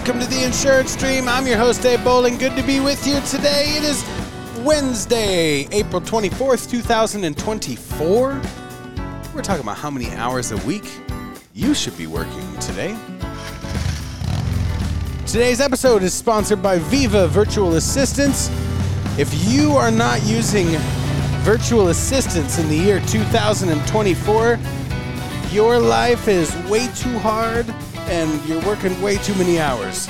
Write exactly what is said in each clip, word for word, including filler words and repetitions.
welcome to the Insurance Stream. I'm your host, Dave Bowling. Good to be with you today. It is Wednesday, April twenty-fourth, twenty twenty-four. We're talking about how many hours a week you should be working today. Today's episode is sponsored by Viva Virtual Assistants. If you are not using virtual assistants in the year two thousand twenty-four, your life is way too hard and you're working way too many hours.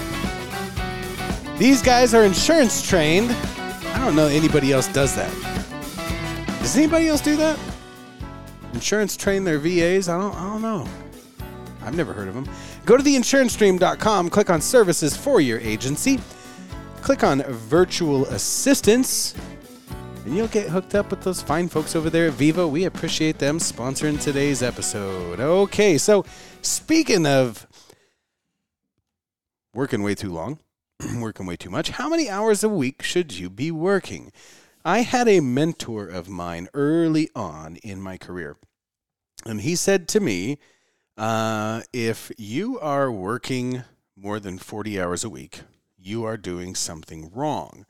These guys are insurance trained. I don't know anybody else does that. Does anybody else do that? Insurance train their V As? I don't, I don't know. I've never heard of them. Go to the insurance stream dot com, click on services for your agency, click on virtual assistants, and you'll get hooked up with those fine folks over there at Viva. We appreciate them sponsoring today's episode. Okay, so speaking of working way too long, working way too much, how many hours a week should you be working? I had a mentor of mine early on in my career, and he said to me, uh, if you are working more than forty hours a week, you are doing something wrong.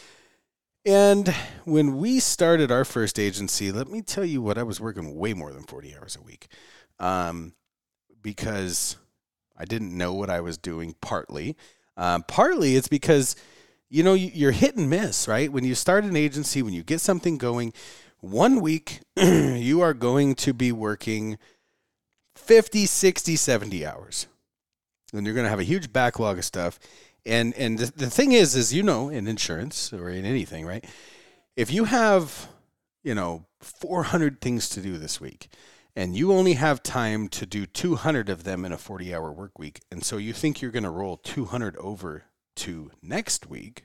And when we started our first agency, let me tell you what, I was working way more than forty hours a week um, because I didn't know what I was doing partly. Um, partly it's because, you know, you're hit and miss, right? When you start an agency, when you get something going, one week you are going to be working fifty, sixty, seventy hours. And you're going to have a huge backlog of stuff. And and the, the thing is, is, you know, in insurance or in anything, right? If you have, you know, four hundred things to do this week and you only have time to do two hundred of them in a forty-hour work week, and so you think you're going to roll two hundred over to next week,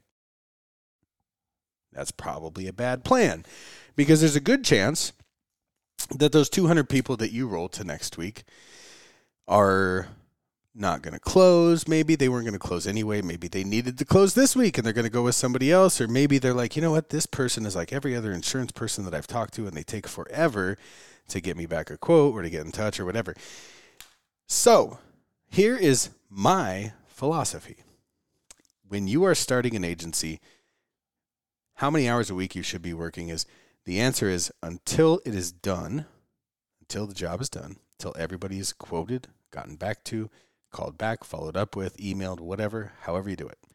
that's probably a bad plan, because there's a good chance that those two hundred people that you roll to next week are not going to close. Maybe they weren't going to close anyway. Maybe they needed to close this week and they're going to go with somebody else. Or maybe they're like, you know what? This person is like every other insurance person that I've talked to, and they take forever to get me back a quote or to get in touch or whatever. So here is my philosophy. When you are starting an agency, how many hours a week you should be working is, the answer is until it is done, until the job is done, until everybody is quoted, gotten back to, called back, followed up with, emailed, whatever, however you do it.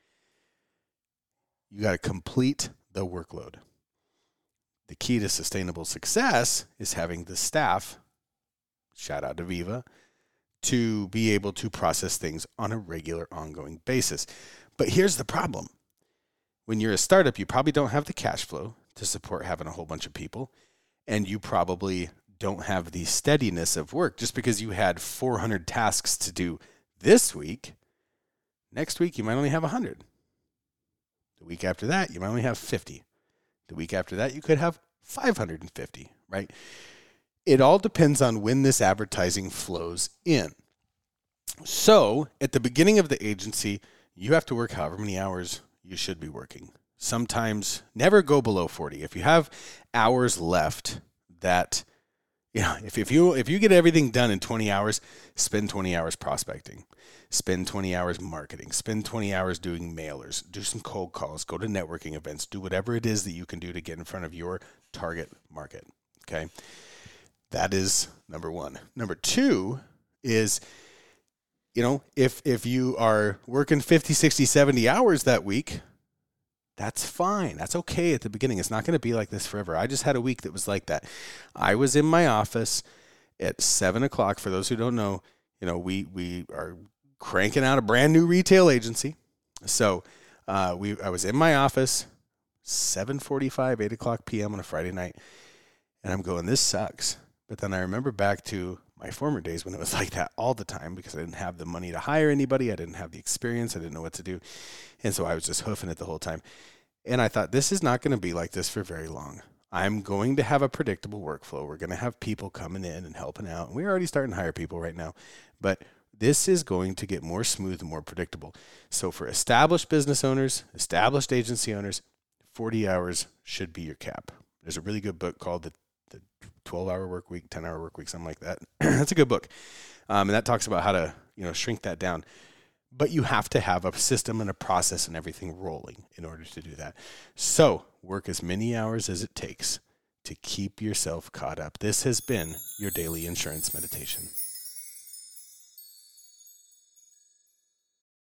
You got to complete the workload. The key to sustainable success is having the staff, shout out to Viva, to be able to process things on a regular, ongoing basis. But here's the problem. When you're a startup, you probably don't have the cash flow to support having a whole bunch of people, and you probably don't have the steadiness of work. Just because you had four hundred tasks to do this week, next week you might only have one hundred. The week after that, you might only have fifty. The week after that, you could have five hundred fifty, right? It all depends on when this advertising flows in. So at the beginning of the agency, you have to work however many hours you should be working. Sometimes never go below forty. If you have hours left that, you know, if, if you if you get everything done in twenty hours, spend twenty hours prospecting, spend twenty hours marketing, spend twenty hours doing mailers, do some cold calls, go to networking events, do whatever it is that you can do to get in front of your target market. Okay. That is number one. Number two is, you know, if if you are working fifty, sixty, seventy hours that week, that's fine. That's okay at the beginning. It's not going to be like this forever. I just had a week that was like that. I was in my office at seven o'clock. For those who don't know, you know, we we are cranking out a brand new retail agency. So uh, we I was in my office seven forty-five, eight o'clock p.m. on a Friday night, and I'm going, this sucks. But then I remember back to my former days when it was like that all the time, because I didn't have the money to hire anybody. I didn't have the experience. I didn't know what to do. And so I was just hoofing it the whole time. And I thought, this is not going to be like this for very long. I'm going to have a predictable workflow. We're going to have people coming in and helping out. And we're already starting to hire people right now. But this is going to get more smooth and more predictable. So for established business owners, established agency owners, forty hours should be your cap. There's a really good book called the the twelve-hour work week, ten-hour work week, something like that. That's a good book. Um, and that talks about how to, you know, shrink that down. but you have to have a system and a process and everything rolling in order to do that. So work as many hours as it takes to keep yourself caught up. This has been your daily insurance meditation.